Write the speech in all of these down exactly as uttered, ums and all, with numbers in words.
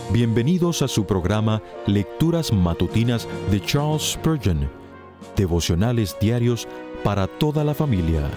Bienvenidos a su programa Lecturas Matutinas de Charles Spurgeon, devocionales diarios para toda la familia.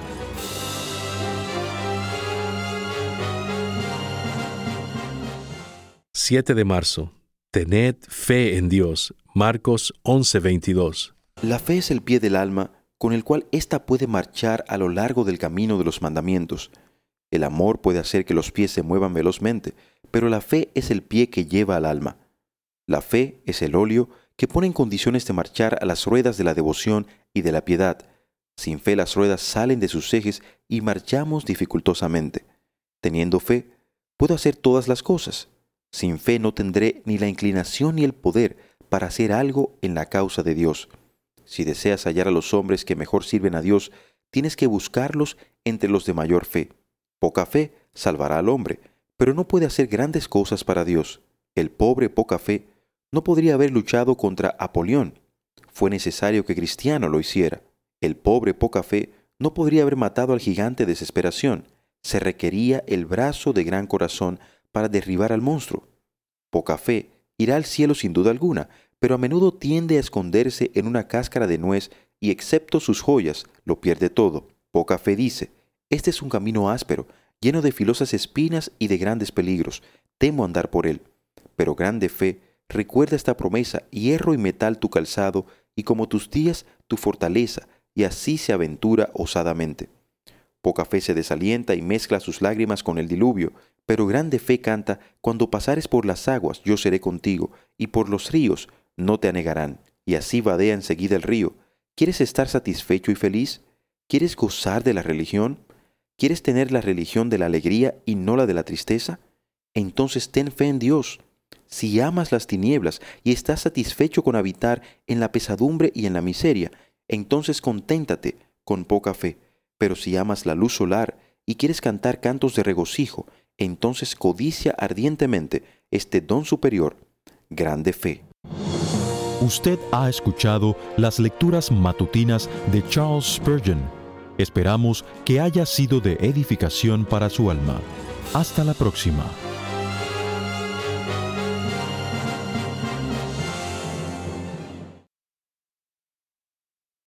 siete de marzo. Tened fe en Dios. Marcos once veintidós. La fe es el pie del alma con el cual ésta puede marchar a lo largo del camino de los mandamientos. El amor puede hacer que los pies se muevan velozmente, pero la fe es el pie que lleva al alma. La fe es el óleo que pone en condiciones de marchar a las ruedas de la devoción y de la piedad. Sin fe las ruedas salen de sus ejes y marchamos dificultosamente. Teniendo fe, puedo hacer todas las cosas. Sin fe no tendré ni la inclinación ni el poder para hacer algo en la causa de Dios. Si deseas hallar a los hombres que mejor sirven a Dios, tienes que buscarlos entre los de mayor fe. Poca fe salvará al hombre, pero no puede hacer grandes cosas para Dios. El pobre poca fe no podría haber luchado contra Apolión. Fue necesario que Cristiano lo hiciera. El pobre poca fe no podría haber matado al gigante Desesperación. Se requería el brazo de gran corazón para derribar al monstruo. Poca fe irá al cielo sin duda alguna, pero a menudo tiende a esconderse en una cáscara de nuez y excepto sus joyas, lo pierde todo. Poca fe dice: este es un camino áspero, lleno de filosas espinas y de grandes peligros. Temo andar por él. Pero grande fe recuerda esta promesa: hierro y metal tu calzado, y como tus días tu fortaleza, y así se aventura osadamente. Poca fe se desalienta y mezcla sus lágrimas con el diluvio, pero grande fe canta: cuando pasares por las aguas, yo seré contigo, y por los ríos no te anegarán. Y así vadea enseguida el río. ¿Quieres estar satisfecho y feliz? ¿Quieres gozar de la religión? ¿Quieres tener la religión de la alegría y no la de la tristeza? Entonces ten fe en Dios. Si amas las tinieblas y estás satisfecho con habitar en la pesadumbre y en la miseria, entonces conténtate con poca fe. Pero si amas la luz solar y quieres cantar cantos de regocijo, entonces codicia ardientemente este don superior, grande fe. Usted ha escuchado las lecturas matutinas de Charles Spurgeon. Esperamos que haya sido de edificación para su alma. Hasta la próxima.